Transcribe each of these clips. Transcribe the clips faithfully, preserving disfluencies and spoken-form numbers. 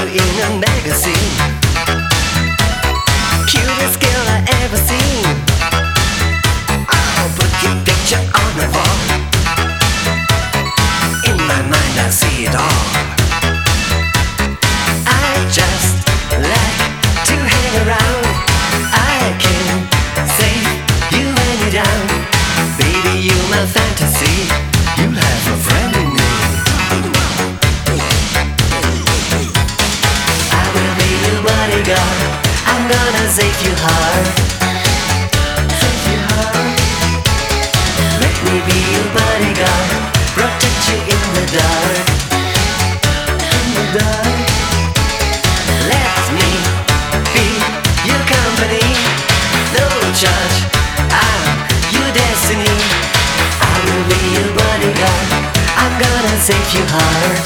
in a magazine. Cutest girl I ever seen. I'll put your picture on the wall. In my mind I see it all. I just like to hang around. I can save you when you're down. Baby, you're my fantasy. You have a friend in me. I will be your bodyguard. I'm gonna save you hard. Save you hard. Let me be your bodyguard. Protect you in the dark. In the dark. Let me be your company. No charge. I'm your destiny. I will be your bodyguard. I'm gonna save you hard.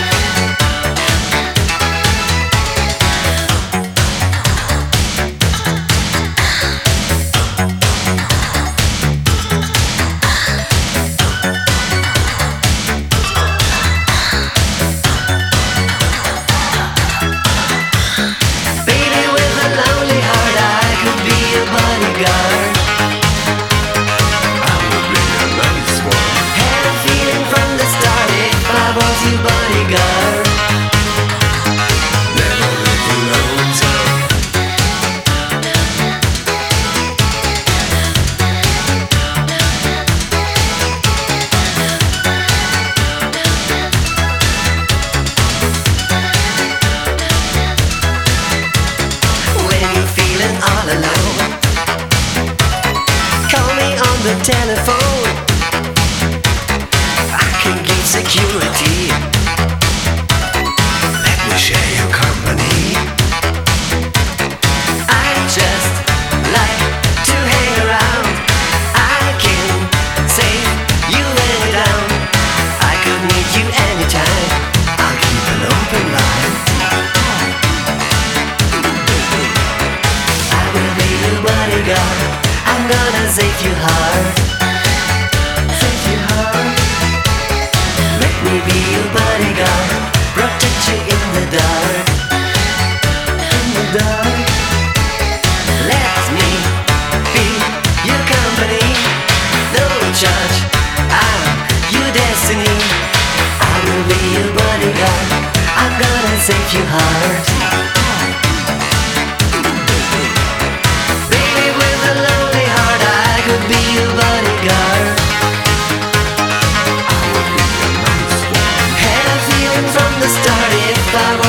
Bodyguard. Never live alone, time. When you're feeling all alone, call me on the telephone. I can give security. Share your company. I just like to hang around. I can save you when you're down. I could meet you anytime. I'll keep an open line. I will be your bodyguard. I'm gonna save you hard. Save you hard. Let me be your bodyguard. Protect you in the dark. In the dark. Let me be your company. No charge. I'm your destiny. I will be your bodyguard. I'm gonna save you hard. Baby, with a lonely heart, I could be your bodyguard. I would be your nice one. Had a feeling from the start if I